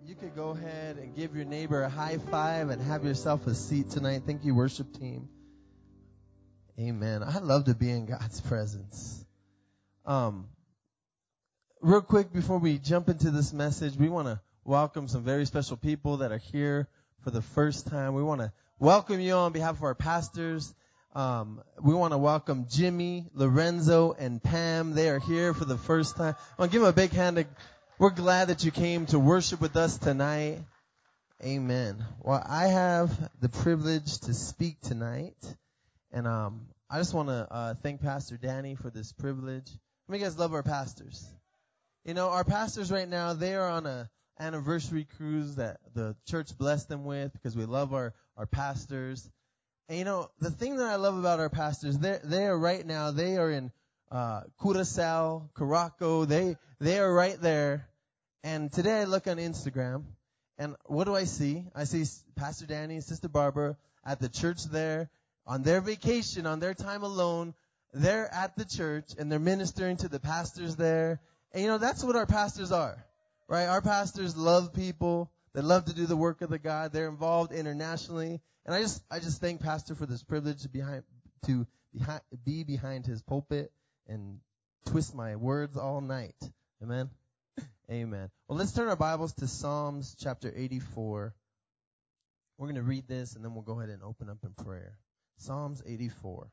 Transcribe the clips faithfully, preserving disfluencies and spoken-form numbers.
you could go ahead and give your neighbor a high five and have yourself a seat tonight. Thank you, worship team. Amen. I love to be in God's presence. Um, real quick, before we jump into this message, we want to welcome some very special people that are here for the first time. We want to welcome you on behalf of our pastors. Um, we want to welcome Jimmy, Lorenzo, and Pam. They are here for the first time. I want to give them a big hand. To, we're glad that you came to worship with us tonight. Amen. Well, I have the privilege to speak tonight. And um, I just want to uh, thank Pastor Danny for this privilege. How many of you guys love our pastors? You know, our pastors right now, they are on a anniversary cruise that the church blessed them with because we love our, our pastors. And, you know, the thing that I love about our pastors, they're, they are right now, they are in uh, Curacao, Caraco. They, they are right there. And today I look on Instagram, and what do I see? I see Pastor Danny and Sister Barbara at the church there on their vacation, on their time alone. They're at the church, and they're ministering to the pastors there. And, you know, that's what our pastors are, right? Our pastors love people. They love to do the work of the God. They're involved internationally. And I just, I just thank Pastor for this privilege to behind, to behind, be behind his pulpit and twist my words all night. Amen. Amen. Well, let's turn our Bibles to Psalms chapter eighty-four. We're going to read this, and then we'll go ahead and open up in prayer. Psalms eighty-four.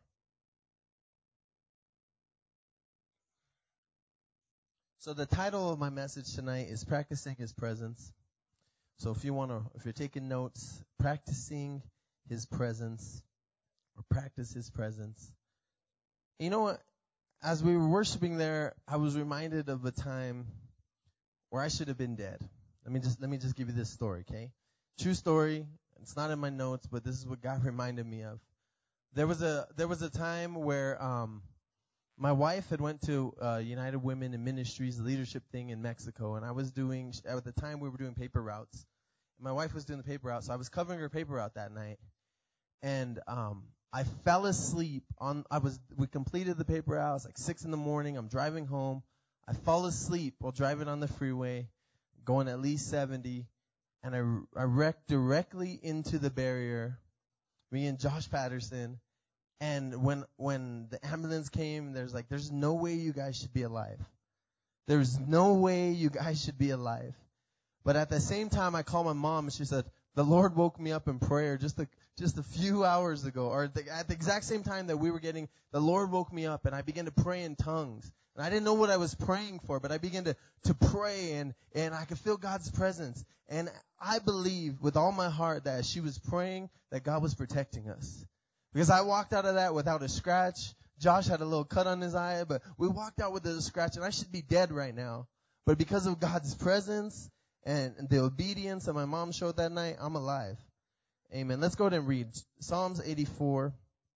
So the title of my message tonight is Practicing His Presence. So if you want to, if you're taking notes, practicing His presence, or practice His presence. You know what? As we were worshiping there, I was reminded of a time where I should have been dead. Let me just let me just give you this story, okay? True story. It's not in my notes, but this is what God reminded me of. There was a there was a time where um my wife had went to uh, United Women in Ministries leadership thing in Mexico, and I was doing at the time we were doing paper routes. My wife was doing the paper route, so I was covering her paper route that night, and um, I fell asleep on. I was we completed the paper route. It was like six in the morning. I'm driving home. I fall asleep while driving on the freeway, going at least seventy, and I I wrecked directly into the barrier. Me and Josh Patterson, and when when the ambulance came, there's like there's no way you guys should be alive. There's no way you guys should be alive. But at the same time, I called my mom, and she said, the Lord woke me up in prayer just a, just a few hours ago, or the, at the exact same time that we were getting, the Lord woke me up, and I began to pray in tongues. And I didn't know what I was praying for, but I began to, to pray, and, and I could feel God's presence. And I believe with all my heart that as she was praying, that God was protecting us. Because I walked out of that without a scratch. Josh had a little cut on his eye, but we walked out with a scratch, and I should be dead right now. But because of God's presence and the obedience that my mom showed that night, I'm alive. Amen. Let's go ahead and read Psalms eighty-four,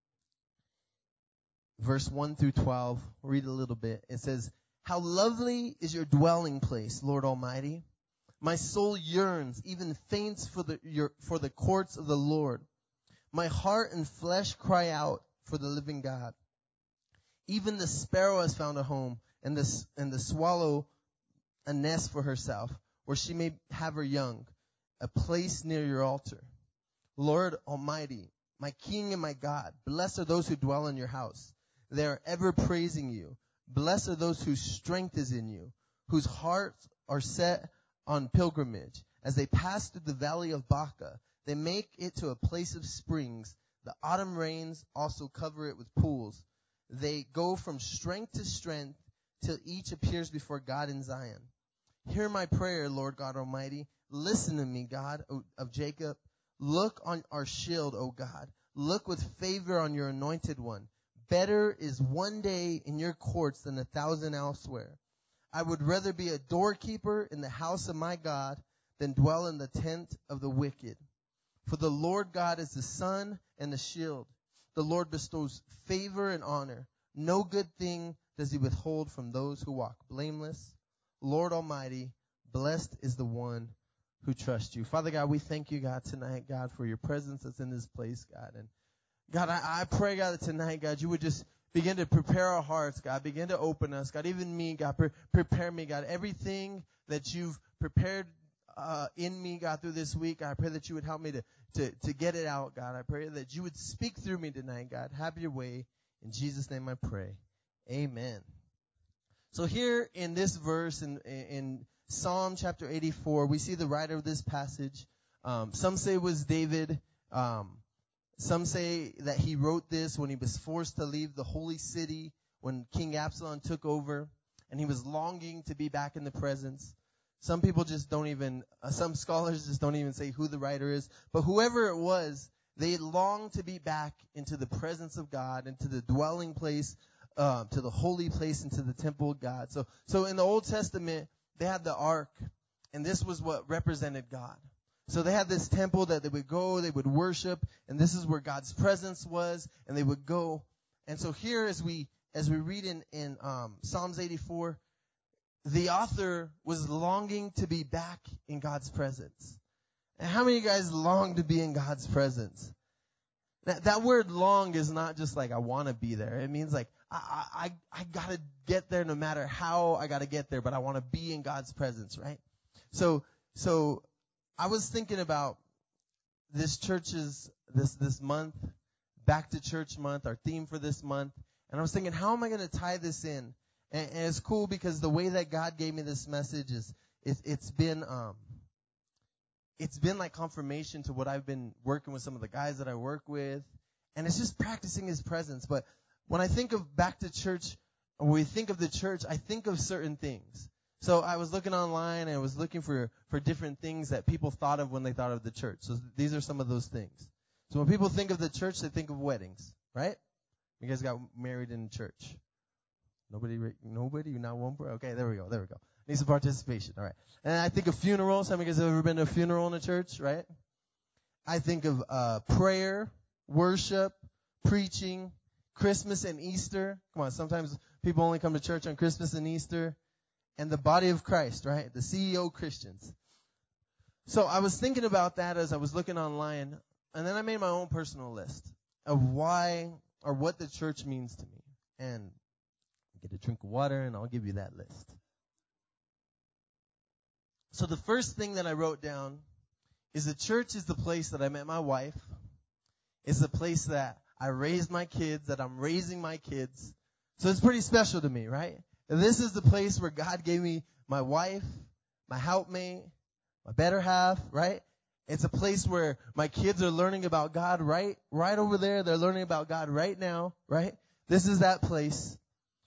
verse one through twelve. We'll read a little bit. It says, how lovely is your dwelling place, Lord Almighty. My soul yearns, even faints for the, your, for the courts of the Lord. My heart and flesh cry out for the living God. Even the sparrow has found a home, and the, and the swallow a nest for herself, where she may have her young, a place near your altar. Lord Almighty, my King and my God, blessed are those who dwell in your house. They are ever praising you. Blessed are those whose strength is in you, whose hearts are set on pilgrimage. As they pass through the valley of Baca, they make it to a place of springs. The autumn rains also cover it with pools. They go from strength to strength till each appears before God in Zion. Hear my prayer, Lord God Almighty. Listen to me, God of Jacob. Look on our shield, O God. Look with favor on your anointed one. Better is one day in your courts than a thousand elsewhere. I would rather be a doorkeeper in the house of my God than dwell in the tent of the wicked. For the Lord God is the sun and the shield. The Lord bestows favor and honor. No good thing does he withhold from those who walk blameless. Lord Almighty, blessed is the one who trusts you. Father God, we thank you, God, tonight, God, for your presence that's in this place, God. And God, I, I pray, God, that tonight, God, you would just begin to prepare our hearts, God. Begin to open us, God. Even me, God, pre- prepare me, God. Everything that you've prepared uh, in me, God, through this week. I pray that you would help me to, to, to get it out, God. I pray that you would speak through me tonight, God. Have your way. In Jesus' name I pray. Amen. So here in this verse, in, in Psalm chapter eighty-four, we see the writer of this passage. Um, some say it was David. Um, some say that he wrote this when he was forced to leave the holy city when King Absalom took over, and he was longing to be back in the presence. Some people just don't even, uh, some scholars just don't even say who the writer is. But whoever it was, they longed to be back into the presence of God, into the dwelling place, uh, to the holy place, into the temple of God. So, so in the Old Testament, they had the ark, and this was what represented God. So they had this temple that they would go, they would worship, and this is where God's presence was, and they would go. And so here, as we as we read in in um, Psalms eighty-four, the author was longing to be back in God's presence. And how many of you guys long to be in God's presence? That, that word long is not just like I want to be there. It means like I I I gotta get there no matter how I gotta get there, but I want to be in God's presence, right? So so. I was thinking about this church's, this, this month, Back to Church month, our theme for this month. And I was thinking, how am I going to tie this in? And, and it's cool because the way that God gave me this message is, it, it's been, um, it's been like confirmation to what I've been working with some of the guys that I work with. And it's just practicing His presence. But when I think of Back to Church, or when we think of the church, I think of certain things. So I was looking online and I was looking for, for different things that people thought of when they thought of the church. So these are some of those things. So when people think of the church, they think of weddings, right? You guys got married in church. Nobody, nobody, not one person? Okay, there we go, there we go. Need some participation, all right. And I think of funerals. How many of you guys have ever been to a funeral in a church, right? I think of uh prayer, worship, preaching, Christmas and Easter. Come on, sometimes people only come to church on Christmas and Easter. And the body of Christ, right? The C E O Christians. So I was thinking about that as I was looking online, and then I made my own personal list of why or what the church means to me. And get a drink of water, and I'll give you that list. So the first thing that I wrote down is the church is the place that I met my wife. It's the place that I raised my kids, that I'm raising my kids. So it's pretty special to me, right? This is the place where God gave me my wife, my helpmate, my better half, right? It's a place where my kids are learning about God right, right over there. They're learning about God right now, right? This is that place.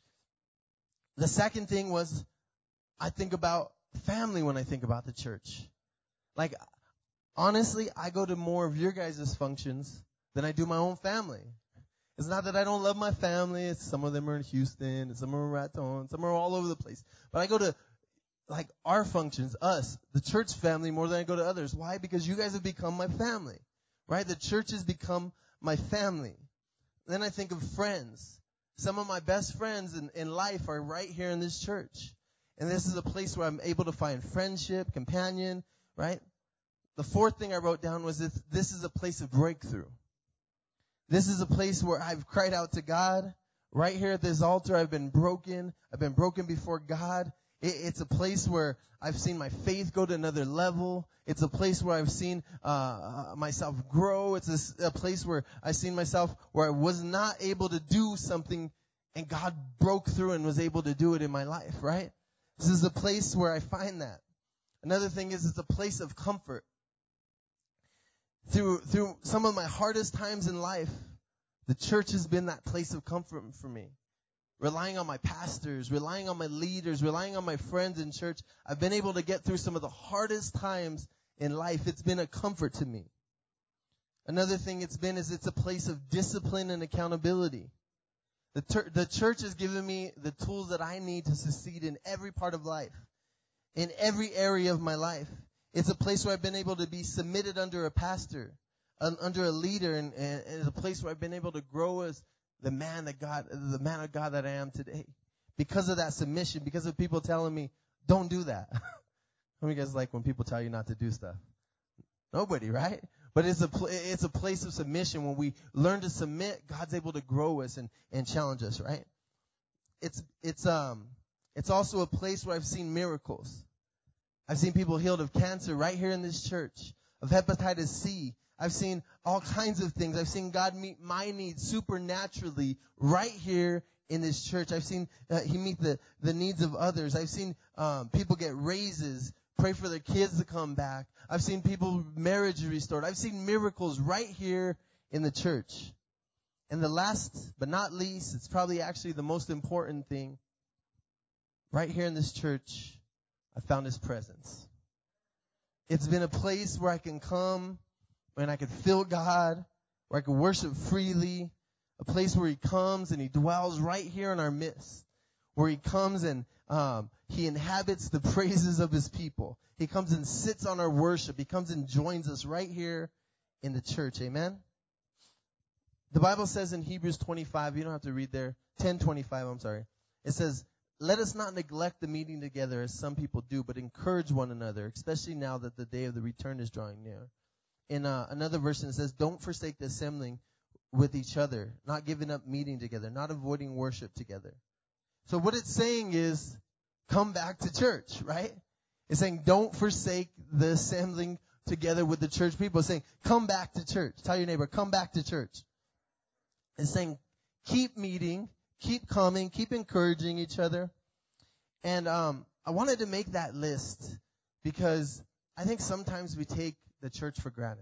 The second thing was I think about family when I think about the church. Like, honestly, I go to more of your guys' functions than I do my own family. It's not that I don't love my family. It's some of them are in Houston, and some are in Raton, some are all over the place. But I go to, like, our functions, us, the church family, more than I go to others. Why? Because you guys have become my family, right? The church has become my family. Then I think of friends. Some of my best friends in, in life are right here in this church. And this is a place where I'm able to find friendship, companion, right? The fourth thing I wrote down was this, this is a place of breakthrough. This is a place where I've cried out to God. Right here at this altar, I've been broken. I've been broken before God. It, it's a place where I've seen my faith go to another level. It's a place where I've seen uh, myself grow. It's a, a place where I've seen myself where I was not able to do something, and God broke through and was able to do it in my life, right? This is a place where I find that. Another thing is it's a place of comfort. Through through some of my hardest times in life, the church has been that place of comfort for me. Relying on my pastors, relying on my leaders, relying on my friends in church, I've been able to get through some of the hardest times in life. It's been a comfort to me. Another thing it's been is it's a place of discipline and accountability. The, ter- the church has given me the tools that I need to succeed in every part of life, in every area of my life. It's a place where I've been able to be submitted under a pastor, um, under a leader, and, and, and it's a place where I've been able to grow as the man that God, the man of God that I am today. Because of that submission, because of people telling me, don't do that. How many of you guys like when people tell you not to do stuff? Nobody, right? But it's a pl- it's a place of submission. When we learn to submit, God's able to grow us and, and challenge us, right? It's it's um it's also a place where I've seen miracles. I've seen people healed of cancer right here in this church, of hepatitis C. I've seen all kinds of things. I've seen God meet my needs supernaturally right here in this church. I've seen uh, He meet the, the needs of others. I've seen um, people get raises, pray for their kids to come back. I've seen people marriage restored. I've seen miracles right here in the church. And the last but not least, it's probably actually the most important thing. Right here in this church, I found His presence. It's been a place where I can come and I can feel God, where I can worship freely, a place where He comes and He dwells right here in our midst, where He comes and um, He inhabits the praises of His people. He comes and sits on our worship. He comes and joins us right here in the church. Amen? The Bible says in Hebrews twenty-five, you don't have to read there, ten twenty-five, I'm sorry. It says, let us not neglect the meeting together as some people do, but encourage one another, especially now that the day of the return is drawing near. In uh, another version, it says, don't forsake the assembling with each other, not giving up meeting together, not avoiding worship together. So what it's saying is, come back to church, right? It's saying, don't forsake the assembling together with the church people. It's saying, come back to church. Tell your neighbor, come back to church. It's saying, keep meeting, keep coming, keep encouraging each other. And um, I wanted to make that list because I think sometimes we take the church for granted.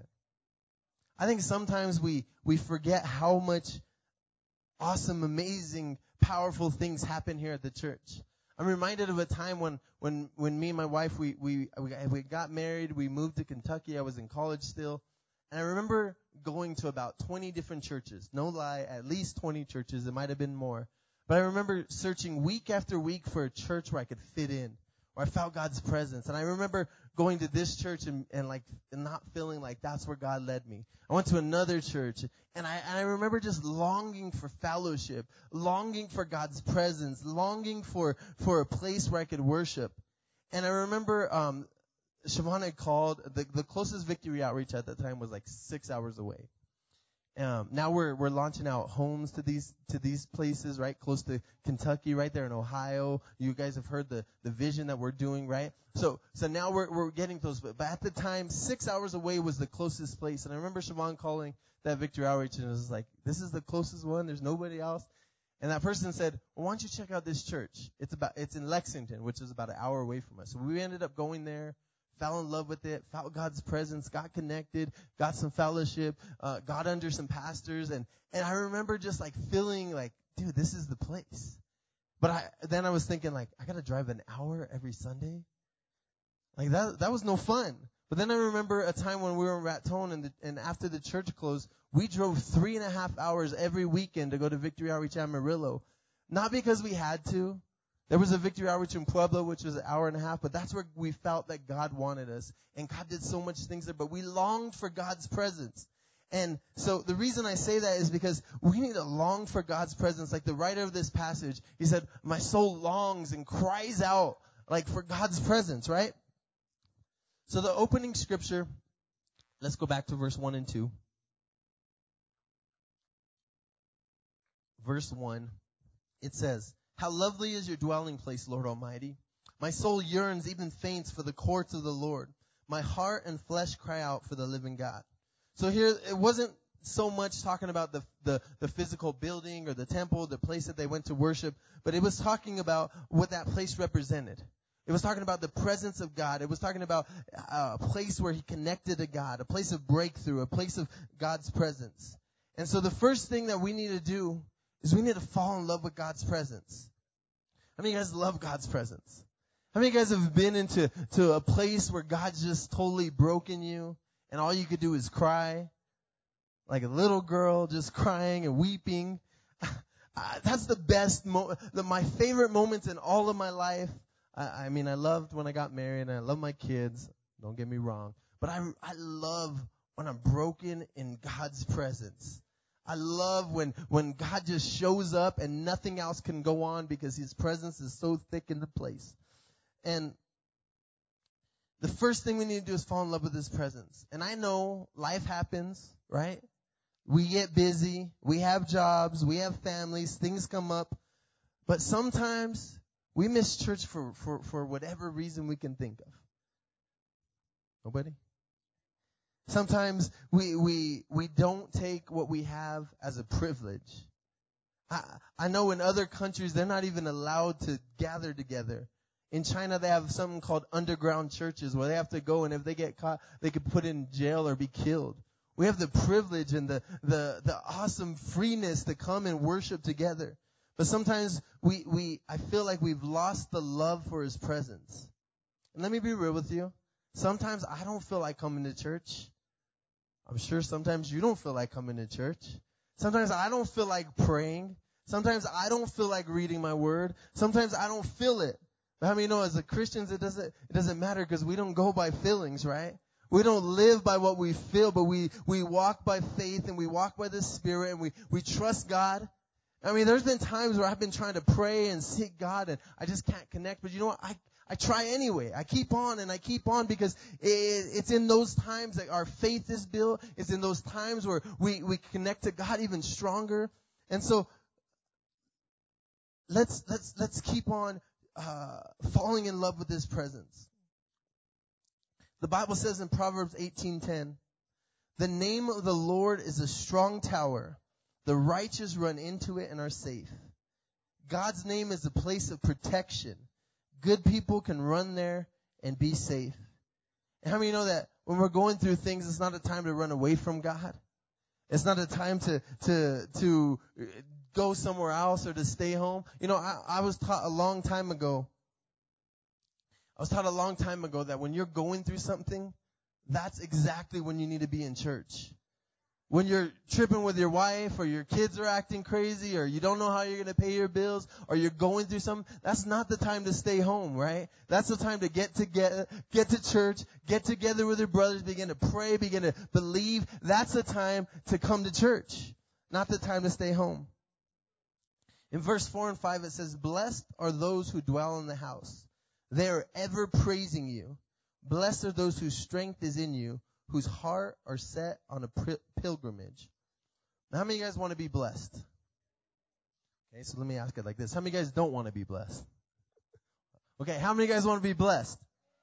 I think sometimes we, we forget how much awesome, amazing, powerful things happen here at the church. I'm reminded of a time when, when, when me and my wife, we, we, we got married, we moved to Kentucky. I was in college still. And I remember going to about twenty different churches. No lie, at least twenty churches. It might have been more. But I remember searching week after week for a church where I could fit in, where I felt God's presence. And I remember going to this church and, and like and not feeling like that's where God led me. I went to another church, and I, and I remember just longing for fellowship, longing for God's presence, longing for, for a place where I could worship. And I remember um, Siobhan had called. The, the closest Victory Outreach at that time was like six hours away. Um, now we're we're launching out homes to these to these places, right, close to Kentucky, right there in Ohio. You guys have heard the, the vision that we're doing, right? So so now we're we're getting those. But at the time, six hours away was the closest place. And I remember Siobhan calling that Victory Outreach, and it was like, this is the closest one. There's nobody else. And that person said, well, why don't you check out this church? It's about it's in Lexington, which is about an hour away from us. So we ended up going there. Fell in love with it, felt God's presence, got connected, got some fellowship, uh, got under some pastors. And, and I remember just like feeling like, dude, this is the place. But I, then I was thinking like, I got to drive an hour every Sunday. Like that, that was no fun. But then I remember a time when we were in Raton and, the, and after the church closed, we drove three and a half hours every weekend to go to Victory Outreach Amarillo. Not because we had to. There was a Victory Outreach in Pueblo, which was an hour and a half, but that's where we felt that God wanted us. And God did so much things there, but we longed for God's presence. And so the reason I say that is because we need to long for God's presence. Like the writer of this passage, he said, my soul longs and cries out like for God's presence, right? So the opening scripture, let's go back to verse one and two. Verse one, it says, how lovely is your dwelling place, Lord Almighty. My soul yearns, even faints, for the courts of the Lord. My heart and flesh cry out for the living God. So here, it wasn't so much talking about the, the, the physical building or the temple, the place that they went to worship, but it was talking about what that place represented. It was talking about the presence of God. It was talking about a place where He connected to God, a place of breakthrough, a place of God's presence. And so the first thing that we need to do is we need to fall in love with God's presence. How many of you guys love God's presence? How many of you guys have been into to a place where God's just totally broken you and all you could do is cry? Like a little girl just crying and weeping. That's the best, mo- the, my favorite moments in all of my life. I, I mean, I loved when I got married and I love my kids. Don't get me wrong. But I, I love when I'm broken in God's presence. I love when, when God just shows up and nothing else can go on because His presence is so thick in the place. And the first thing we need to do is fall in love with His presence. And I know life happens, right? We get busy. We have jobs. We have families. Things come up. But sometimes we miss church for, for, for whatever reason we can think of. Nobody? Sometimes we, we, we don't take what we have as a privilege. I, I know in other countries, they're not even allowed to gather together. In China, they have something called underground churches where they have to go, and if they get caught, they could put in jail or be killed. We have the privilege and the, the, the awesome freeness to come and worship together. But sometimes we, we, I feel like we've lost the love for His presence. And let me be real with you. Sometimes I don't feel like coming to church. I'm sure sometimes you don't feel like coming to church. Sometimes I don't feel like praying. Sometimes I don't feel like reading my word. Sometimes I don't feel it. But how many know as a Christians it doesn't it doesn't matter because we don't go by feelings, right? We don't live by what we feel, but we, we walk by faith and we walk by the Spirit and we, we trust God. I mean, there's been times where I've been trying to pray and seek God and I just can't connect. But you know what? I, I try anyway. I keep on and I keep on because it, it's in those times that our faith is built. It's in those times where we, we connect to God even stronger. And so let's, let's, let's keep on, uh, falling in love with His presence. The Bible says in Proverbs eighteen ten, the name of the Lord is a strong tower. The righteous run into it and are safe. God's name is a place of protection. Good people can run there and be safe. And how many know that when we're going through things, it's not a time to run away from God? It's not a time to to to go somewhere else or to stay home. You know, I, I was taught a long time ago, I was taught a long time ago that when you're going through something, that's exactly when you need to be in church. When you're tripping with your wife or your kids are acting crazy or you don't know how you're going to pay your bills or you're going through something, that's not the time to stay home, right? That's the time to get together, get to church, get together with your brothers, begin to pray, begin to believe. That's the time to come to church, not the time to stay home. In verse four and five, it says, blessed are those who dwell in the house. They are ever praising you. Blessed are those whose strength is in you, whose heart are set on a pilgrimage. Now, how many of you guys want to be blessed? Okay, so let me ask it like this. How many of you guys don't want to be blessed? Okay, how many of you guys want to be blessed?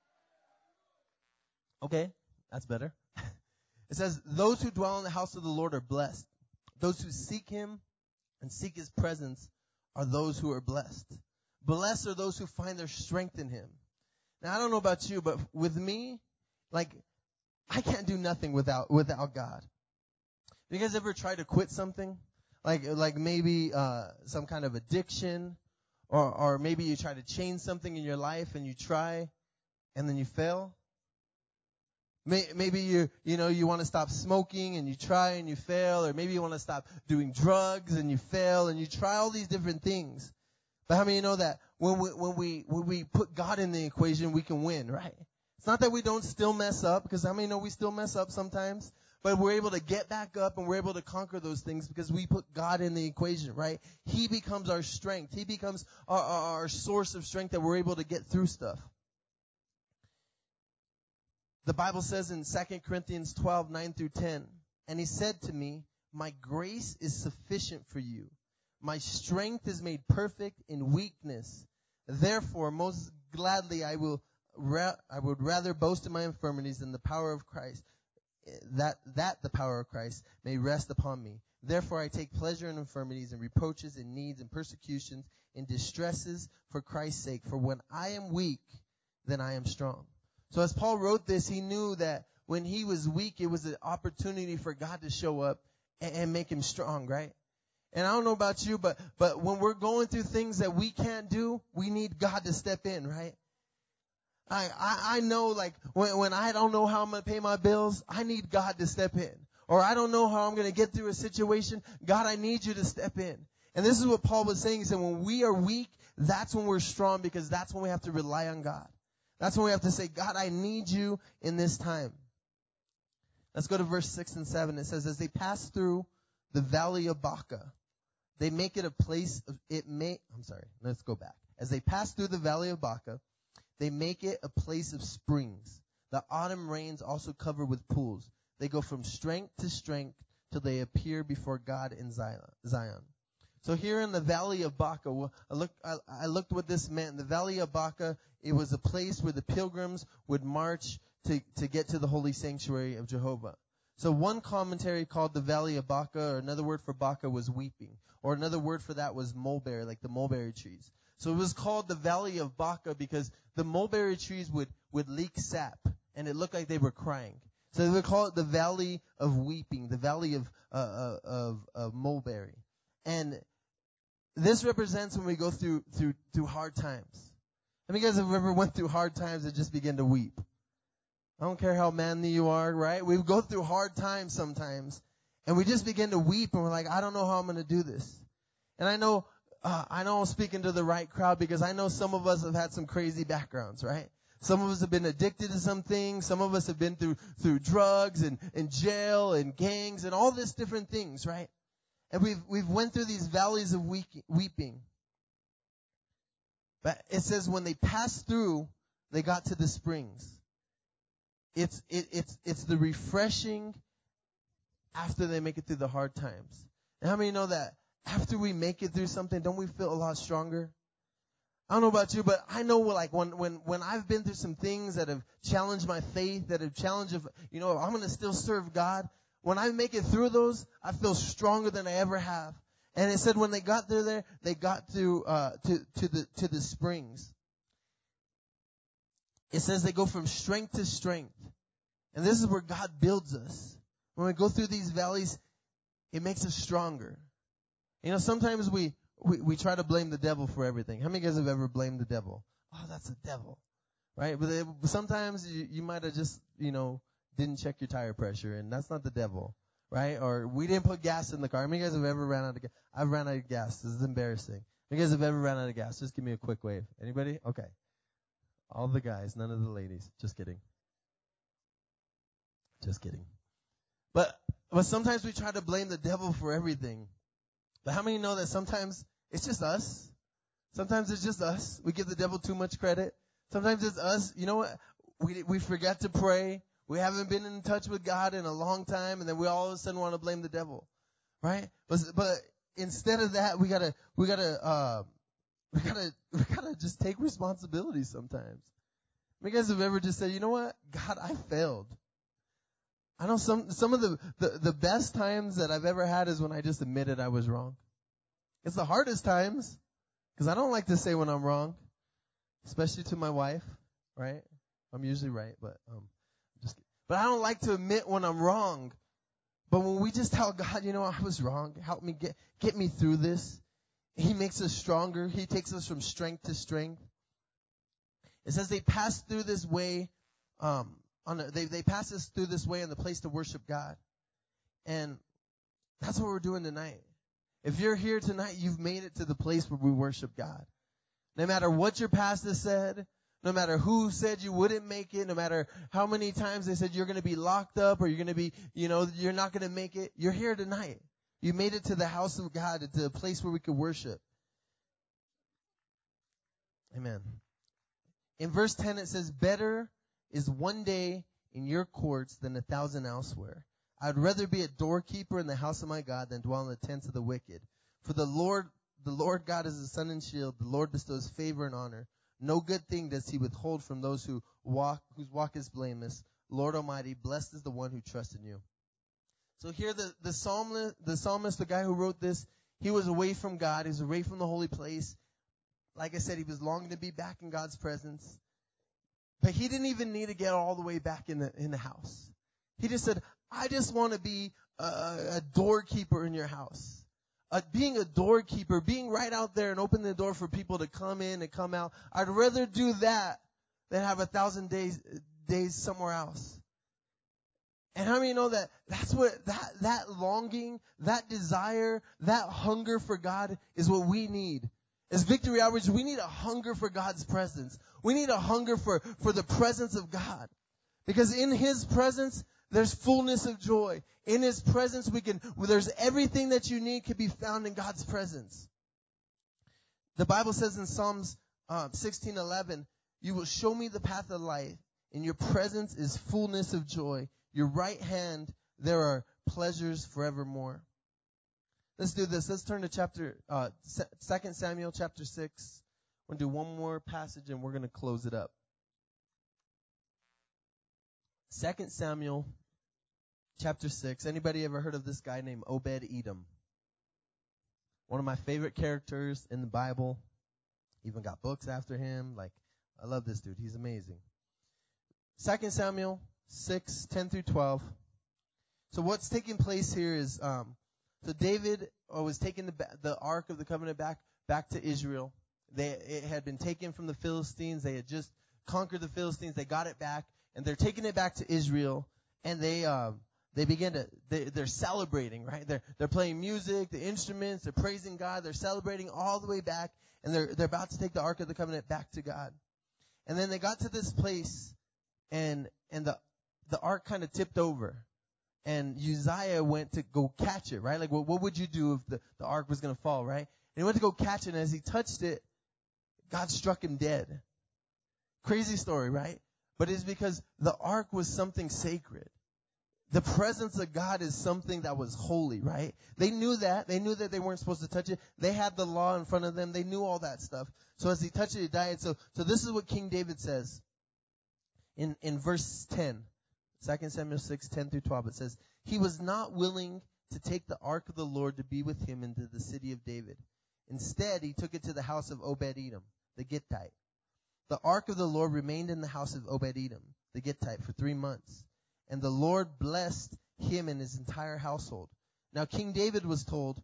Okay, that's better. It says, those who dwell in the house of the Lord are blessed. Those who seek Him and seek His presence are those who are blessed. Blessed are those who find their strength in Him. Now, I don't know about you, but with me, like, I can't do nothing without without God. You guys ever try to quit something? Like like maybe uh some kind of addiction, or or maybe you try to change something in your life and you try and then you fail? May, maybe you you know you want to stop smoking and you try and you fail, or maybe you want to stop doing drugs and you fail, and you try all these different things. But how many of you know that when we when we when we put God in the equation, we can win, right? It's not that we don't still mess up, because how many know we still mess up sometimes? But we're able to get back up and we're able to conquer those things because we put God in the equation, right? He becomes our strength. He becomes our, our, our source of strength that we're able to get through stuff. The Bible says in Second Corinthians twelve, nine through ten, and He said to me, my grace is sufficient for you. My strength is made perfect in weakness. Therefore, most gladly I will Ra- I would rather boast in my infirmities than the power of Christ, that that the power of Christ may rest upon me. Therefore I take pleasure in infirmities and reproaches and needs and persecutions and distresses for Christ's sake. For when I am weak, then I am strong. So as Paul wrote this, he knew that when he was weak, it was an opportunity for God to show up and, and make him strong, right? And I don't know about you, but but when we're going through things that we can't do, we need God to step in, right? I, I, I know, like, when, when I don't know how I'm going to pay my bills, I need God to step in. Or I don't know how I'm going to get through a situation. God, I need you to step in. And this is what Paul was saying. He said, when we are weak, that's when we're strong, because that's when we have to rely on God. That's when we have to say, God, I need you in this time. Let's go to verse six and seven. It says, as they pass through the valley of Baca, they make it a place of, it may, I'm sorry, let's go back. As they pass through the valley of Baca, they make it a place of springs. The autumn rains also cover with pools. They go from strength to strength till they appear before God in Zion. So here in the valley of Baca, I looked, I, I looked what this meant. The valley of Baca, it was a place where the pilgrims would march to, to get to the holy sanctuary of Jehovah. So one commentary called the Valley of Baca, or another word for Baca was weeping, or another word for that was mulberry, like the mulberry trees. So it was called the Valley of Baca because the mulberry trees would, would leak sap, and it looked like they were crying. So they would call it the Valley of Weeping, the Valley of, uh, uh, of, of mulberry. And this represents when we go through, through, through hard times. How many of you guys have ever went through hard times and just begin to weep? I don't care how manly you are, right? We go through hard times sometimes, and we just begin to weep, and we're like, I don't know how I'm going to do this. And I know, uh, I know I'm speaking to the right crowd because I know some of us have had some crazy backgrounds, right? Some of us have been addicted to some things. Some of us have been through, through drugs and, and jail and gangs and all these different things, right? And we've, we've went through these valleys of weeping. But it says when they passed through, they got to the springs. It's, it, it's, it's the refreshing after they make it through the hard times. And how many know that after we make it through something, don't we feel a lot stronger? I don't know about you, but I know like when, when, when I've been through some things that have challenged my faith, that have challenged, you know, I'm going to still serve God. When I make it through those, I feel stronger than I ever have. And it said when they got there, there, they got to, uh, to, to the, to the springs. It says they go from strength to strength. And this is where God builds us. When we go through these valleys, it makes us stronger. You know, sometimes we, we, we try to blame the devil for everything. How many of you guys have ever blamed the devil? Oh, that's the devil. Right? But it, sometimes you, you might have just, you know, didn't check your tire pressure, and that's not the devil. Right? Or we didn't put gas in the car. How many of you guys have ever ran out of gas? I've ran out of gas. This is embarrassing. How many of you guys have ever ran out of gas? Just give me a quick wave. Anybody? Okay. All the guys, none of the ladies. Just kidding. Just kidding. But but sometimes we try to blame the devil for everything. But how many know that sometimes it's just us? Sometimes it's just us. We give the devil too much credit. Sometimes it's us. You know what? We we forget to pray. We haven't been in touch with God in a long time, and then we all of a sudden want to blame the devil, right? But but instead of that, we gotta we gotta uh, we gotta we gotta just take responsibility sometimes. You guys have ever just said, you know what, God, I failed. I know some some of the, the, the best times that I've ever had is when I just admitted I was wrong. It's the hardest times because I don't like to say when I'm wrong, especially to my wife, right? I'm usually right, but um, just but I don't like to admit when I'm wrong. But when we just tell God, you know, I was wrong, help me get get me through this, He makes us stronger. He takes us from strength to strength. It says they passed through this way. Um, on a, they they passed us through this way in the place to worship God, and that's what we're doing tonight. If you're here tonight, you've made it to the place where we worship God. No matter what your pastor said, no matter who said you wouldn't make it, no matter how many times they said you're going to be locked up or you're going to be, you know, you're not going to make it, you're here tonight. You made it to the house of God, to a place where we could worship. Amen. In verse ten, it says, better is one day in your courts than a thousand elsewhere. I'd rather be a doorkeeper in the house of my God than dwell in the tents of the wicked. For the Lord, the Lord God is a sun and shield. The Lord bestows favor and honor. No good thing does he withhold from those who walk, whose walk is blameless. Lord Almighty, blessed is the one who trusts in you. So here the, the psalmist, the psalmist, the guy who wrote this, he was away from God. He was away from the holy place. Like I said, he was longing to be back in God's presence. But he didn't even need to get all the way back in the in the house. He just said, I just want to be a, a doorkeeper in your house. Uh, being a doorkeeper, being right out there and opening the door for people to come in and come out. I'd rather do that than have a thousand days days somewhere else. And how many know that that's what that that longing, that desire, that hunger for God is what we need. As Victory Outreach, we need a hunger for God's presence. We need a hunger for, for the presence of God. Because in His presence, there's fullness of joy. In His presence, we can, there's everything that you need can be found in God's presence. The Bible says in Psalms uh, sixteen eleven, you will show me the path of life. In your presence is fullness of joy. Your right hand, there are pleasures forevermore. Let's do this. Let's turn to chapter, uh, Second Samuel chapter six. We're going to do one more passage and we're going to close it up. Second Samuel chapter six. Anybody ever heard of this guy named Obed-Edom? One of my favorite characters in the Bible. Even got books after him. Like, I love this dude. He's amazing. Second Samuel six, ten through twelve. So what's taking place here is, um, so David was taking the, the Ark of the Covenant back, back to Israel. They, it had been taken from the Philistines. They had just conquered the Philistines. They got it back, and they're taking it back to Israel, and they, um, they begin to, they, they're celebrating, right? They're, they're playing music, the instruments, they're praising God, they're celebrating all the way back, and they're, they're about to take the Ark of the Covenant back to God. And then they got to this place, and, and the, the Ark kind of tipped over. And Uzziah went to go catch it, right? Like, what, what would you do if the, the ark was going to fall, right? And he went to go catch it, and as he touched it, God struck him dead. Crazy story, right? But it's because the ark was something sacred. The presence of God is something that was holy, right? They knew that. They knew that they weren't supposed to touch it. They had the law in front of them. They knew all that stuff. So as he touched it, he died. So, so this is what King David says in, in verse ten. Second Samuel six, ten through twelve, it says, he was not willing to take the ark of the Lord to be with him into the city of David. Instead, he took it to the house of Obed-Edom, the Gittite. The ark of the Lord remained in the house of Obed-Edom, the Gittite, for three months. And the Lord blessed him and his entire household. Now King David was told,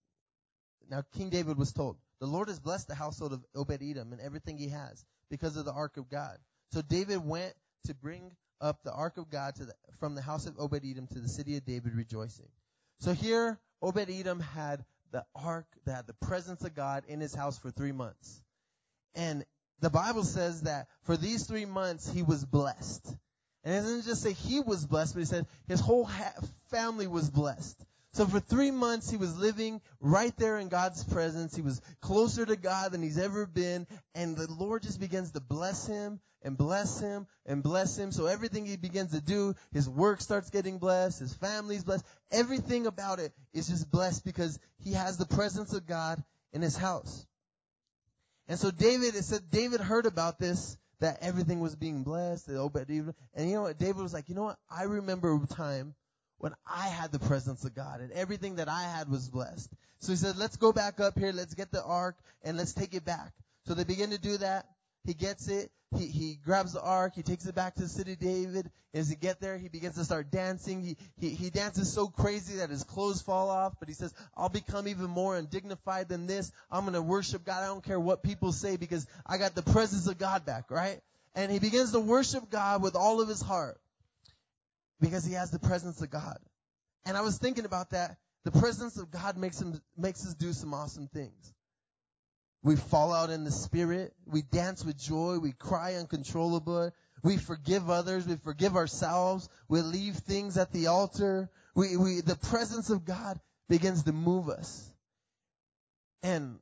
now King David was told, the Lord has blessed the household of Obed-Edom and everything he has because of the ark of God. So David went to bring up the ark of God to the, from the house of Obed-Edom to the city of David, rejoicing. So here, Obed-Edom had the ark, that had the presence of God in his house for three months. And the Bible says that for these three months, he was blessed. And it doesn't just say he was blessed, but he said his whole ha- family was blessed. So for three months, he was living right there in God's presence. He was closer to God than he's ever been. And the Lord just begins to bless him and bless him and bless him. So everything he begins to do, his work starts getting blessed, his family's blessed. Everything about it is just blessed because he has the presence of God in his house. And so David, it said David heard about this, that everything was being blessed, that Obed-Edom. And you know what? David was like, you know what? I remember a time when I had the presence of God and everything that I had was blessed. So he said, let's go back up here. Let's get the ark and let's take it back. So they begin to do that. He gets it. He, he grabs the ark. He takes it back to the city of David. As he get there, he begins to start dancing. He, he, he dances so crazy that his clothes fall off. But he says, I'll become even more undignified than this. I'm going to worship God. I don't care what people say because I got the presence of God back, right? And he begins to worship God with all of his heart because he has the presence of God. And I was thinking about that. The presence of God makes him, makes us do some awesome things. We fall out in the spirit. We dance with joy. We cry uncontrollably. We forgive others. We forgive ourselves. We leave things at the altar. We, we, the presence of God begins to move us. And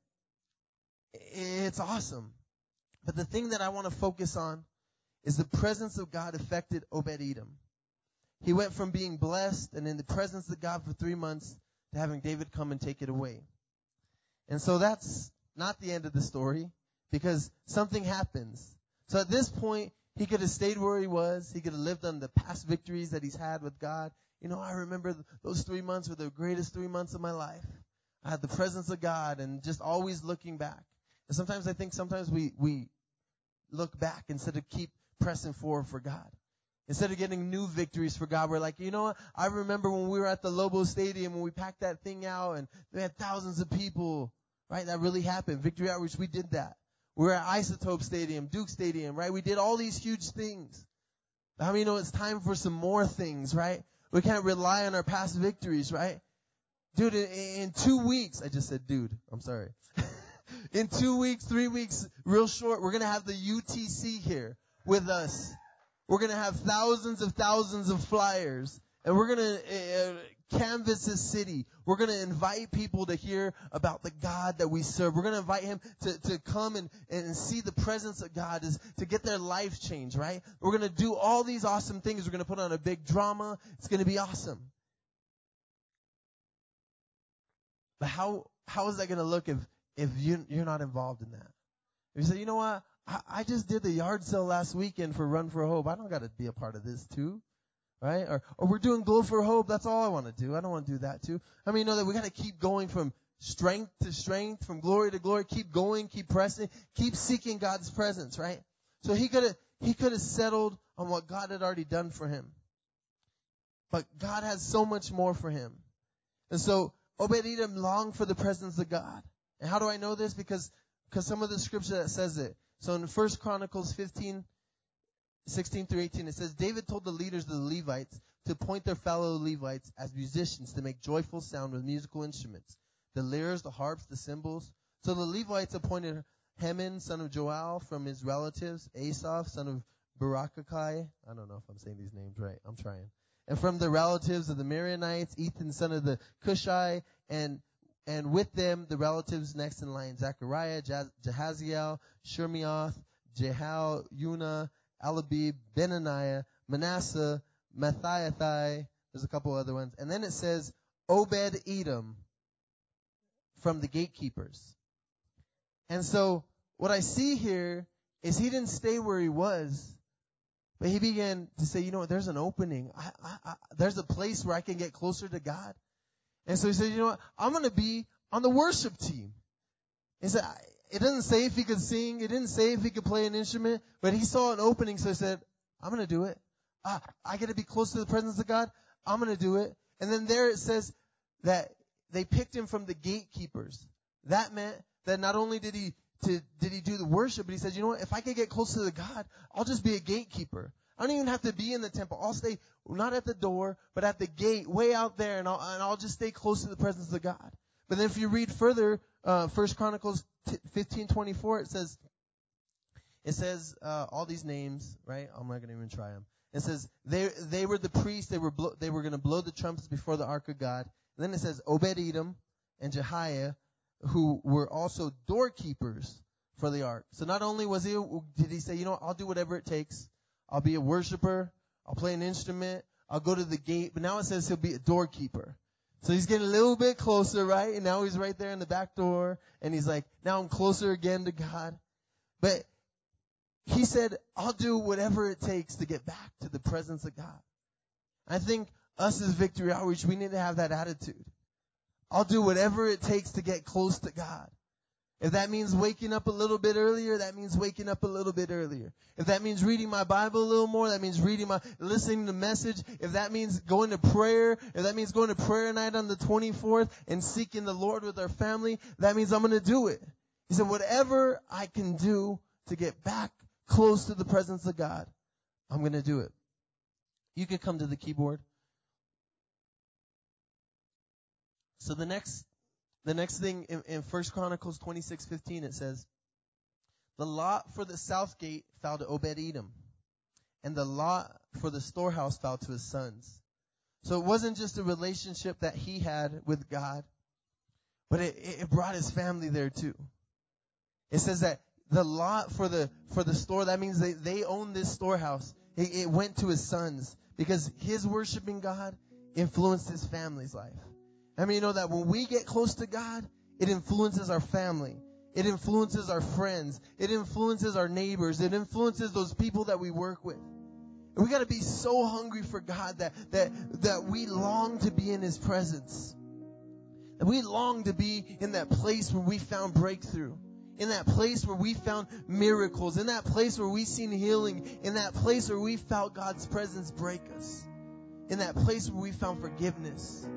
it's awesome. But the thing that I want to focus on is the presence of God affected Obed-Edom. He went from being blessed and in the presence of God for three months to having David come and take it away. And so that's not the end of the story, because something happens. So at this point, he could have stayed where he was. He could have lived on the past victories that he's had with God. You know, I remember those three months were the greatest three months of my life. I had the presence of God and just always looking back. And sometimes I think sometimes we, we look back instead of keep pressing forward for God. Instead of getting new victories for God, we're like, you know what? I remember when we were at the Lobo Stadium when we packed that thing out and we had thousands of people, right? That really happened. Victory Outreach, we did that. We were at Isotope Stadium, Duke Stadium, right? We did all these huge things. How many know it's time for some more things, right? We can't rely on our past victories, right? Dude, in, in two weeks, I just said dude, I'm sorry. In two weeks, three weeks, real short, we're going to have the U T C here with us. We're going to have thousands of thousands of flyers, and we're going to uh, canvas this city. We're going to invite people to hear about the God that we serve. We're going to invite him to, to come and, and see the presence of God, is to get their life changed, right? We're going to do all these awesome things. We're going to put on a big drama. It's going to be awesome. But how how is that going to look if, if you, you're not involved in that? If you say, you know what? I just did the yard sale last weekend for Run for Hope. I don't got to be a part of this too. right? Or, or we're doing Glow for Hope. That's all I want to do. I don't want to do that too. I mean, you know that we got to keep going from strength to strength, from glory to glory. Keep going, keep pressing, keep seeking God's presence, right? So he could have he could have settled on what God had already done for him. But God has so much more for him. And so Obed-Edom longed for the presence of God. And how do I know this? Because because some of the scripture that says it. So in First Chronicles fifteen, sixteen through eighteen, it says, David told the leaders of the Levites to appoint their fellow Levites as musicians to make joyful sound with musical instruments, the lyres, the harps, the cymbals. So the Levites appointed Heman, son of Joel, from his relatives, Asaph, son of Barachakai. I don't know if I'm saying these names right. I'm trying. And from the relatives of the Midianites, Ethan, son of the Cushai, and and with them the relatives next in line, Zechariah, Jaz- Jahaziel, Shemioth, Jehal, Una, Alabib, Benaniah, Manasseh, Matthiathai. There's a couple other ones. And then it says Obed-Edom from the gatekeepers. And so what I see here is he didn't stay where he was, but he began to say, you know what, there's an opening. I, I, I, there's a place where I can get closer to God. And so he said, you know what, I'm going to be on the worship team. He said, it doesn't say if he could sing. It didn't say if he could play an instrument, but he saw an opening. So he said, I'm going to do it. Ah, I got to be close to the presence of God. I'm going to do it. And then there it says that they picked him from the gatekeepers. That meant that not only did he to, did he do the worship, but he said, you know what, if I could get close to the God, I'll just be a gatekeeper. I don't even have to be in the temple. I'll stay not at the door, but at the gate, way out there, and I'll, and I'll just stay close to the presence of God. But then if you read further, uh, First Chronicles fifteen twenty-four, it says, it says uh, all these names, right? I'm not going to even try them. It says they they were the priests. They were blo- they were going to blow the trumpets before the ark of God. And then it says Obed-Edom and Jehiah, who were also doorkeepers for the ark. So not only was he did he say, you know what, I'll do whatever it takes. I'll be a worshiper. I'll play an instrument. I'll go to the gate. But now it says he'll be a doorkeeper. So he's getting a little bit closer, right? And now he's right there in the back door. And he's like, now I'm closer again to God. But he said, I'll do whatever it takes to get back to the presence of God. I think us as Victory Outreach, we need to have that attitude. I'll do whatever it takes to get close to God. If that means waking up a little bit earlier, that means waking up a little bit earlier. If that means reading my Bible a little more, that means reading my, listening to the message. If that means going to prayer, if that means going to prayer night on the twenty-fourth and seeking the Lord with our family, that means I'm going to do it. He said, whatever I can do to get back close to the presence of God, I'm going to do it. You can come to the keyboard. So the next The next thing in, in First Chronicles twenty-six fifteen, it says, the lot for the south gate fell to Obed-Edom, and the lot for the storehouse fell to his sons. So it wasn't just a relationship that he had with God, but it, it brought his family there too. It says that the lot for the for the store, that means they, they own this storehouse. It, it went to his sons because his worshiping God influenced his family's life. I mean, you know that when we get close to God, it influences our family. It influences our friends. It influences our neighbors. It influences those people that we work with. And we got to be so hungry for God that, that, that we long to be in his presence. That we long to be in that place where we found breakthrough. In that place where we found miracles. In that place where we seen healing. In that place where we felt God's presence break us. In that place where we found forgiveness.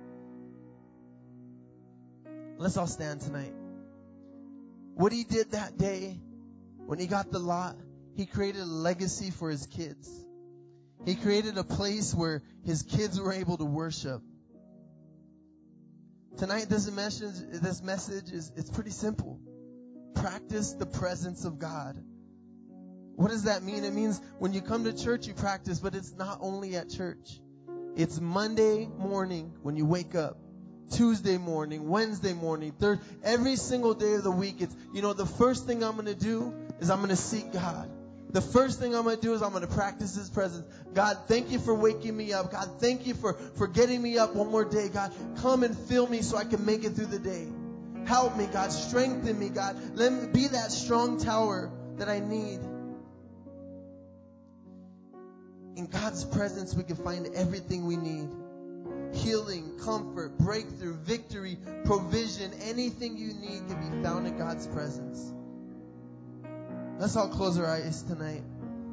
Let's all stand tonight. What he did that day when he got the lot, he created a legacy for his kids. He created a place where his kids were able to worship. Tonight, this message, this message is it's pretty simple. Practice the presence of God. What does that mean? It means when you come to church, you practice, but it's not only at church. It's Monday morning when you wake up. Tuesday morning, Wednesday morning, third, every single day of the week. It's, you know, the first thing I'm going to do is I'm going to seek God. The first thing I'm going to do is I'm going to practice his presence. God, thank you for waking me up. God, thank you for, for getting me up one more day. God, come and fill me so I can make it through the day. Help me, God. Strengthen me, God. Let me be that strong tower that I need. in God's presence we can find everything we need. Healing, comfort, breakthrough, victory, provision, anything you need can be found in God's presence. Let's all close our eyes tonight.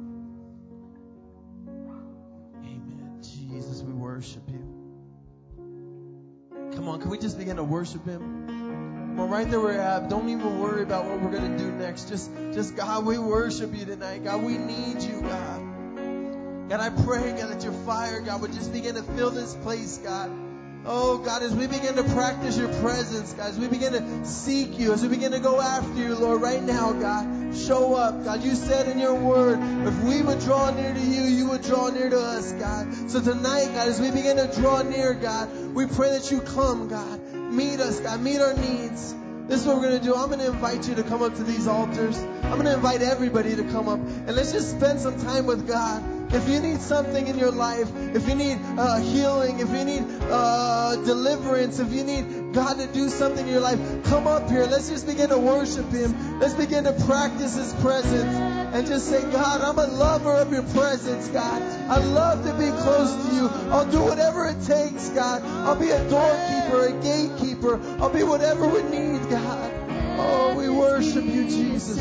Amen. Jesus, we worship you. Come on, can we just begin to worship him? Come on, right there where we're at. Don't even worry about what we're going to do next. Just, just God, we worship you tonight. God, we need you, God. God, I pray, God, that your fire, God, would just begin to fill this place, God. Oh, God, as we begin to practice your presence, God, as we begin to seek you, as we begin to go after you, Lord, right now, God, show up. God, you said in your word, if we would draw near to you, you would draw near to us, God. So tonight, God, as we begin to draw near, God, we pray that you come, God. Meet us, God. Meet our needs. This is what we're going to do. I'm going to invite you to come up to these altars. I'm going to invite everybody to come up. And let's just spend some time with God. If you need something in your life, if you need uh, healing, if you need uh, deliverance, if you need God to do something in your life, come up here. Let's just begin to worship him. Let's begin to practice his presence and just say, God, I'm a lover of your presence, God. I love to be close to you. I'll do whatever it takes, God. I'll be a doorkeeper, a gatekeeper. I'll be whatever we need, God. Oh, we worship you, Jesus.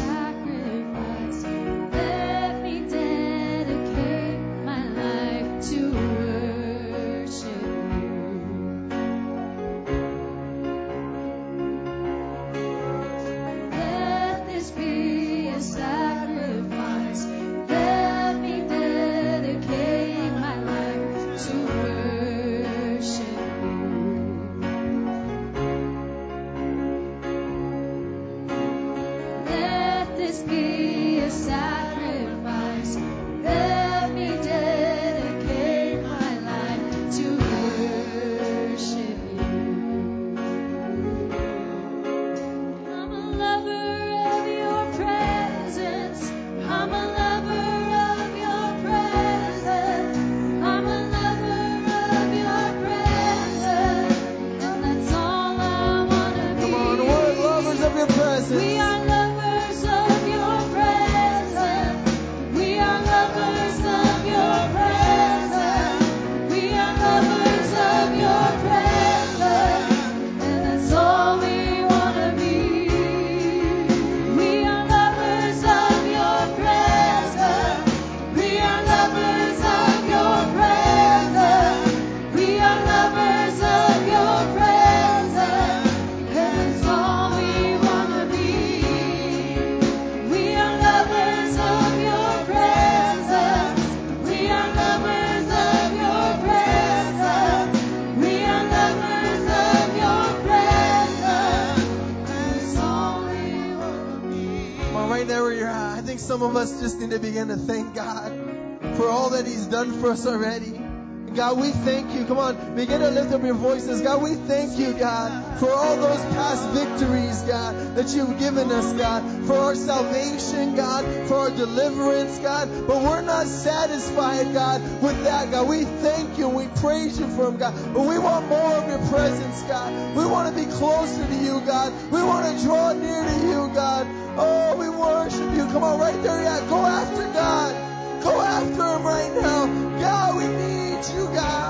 Some of us just need to begin to thank God for all that he's done for us already. God, we thank you. Come on, begin to lift up your voices. God, we thank you, God, for all those past victories, God, that you've given us, God, for our salvation, God, for our deliverance, God. But we're not satisfied, God, with that, God. We thank you and we praise you for them, God. But we want more of your presence, God. We want to be closer to you, God. We want to draw near to you, God. Oh, we worship you. Come on, right there, yeah. Go after God. Go after him right now. God, we need you,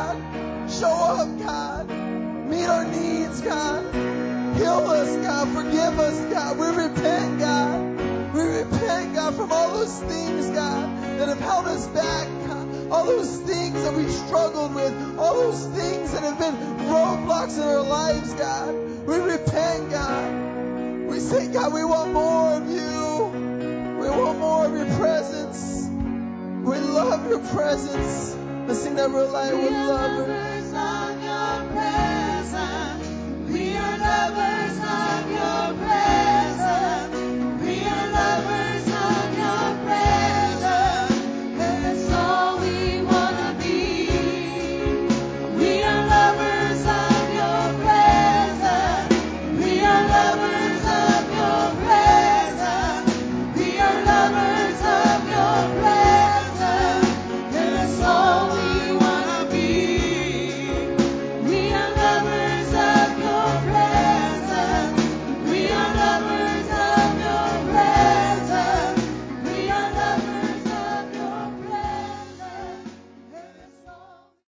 God. Show up, God. Meet our needs, God. Heal us, God. Forgive us, God. We repent, God. We repent, God, from all those things, God, that have held us back, God. All those things that we've struggled with. All those things that have been roadblocks in our lives, God. We repent, God. We say, God, we want more of you. We want more of your presence. We love your presence. Let's sing that real loud. We love her.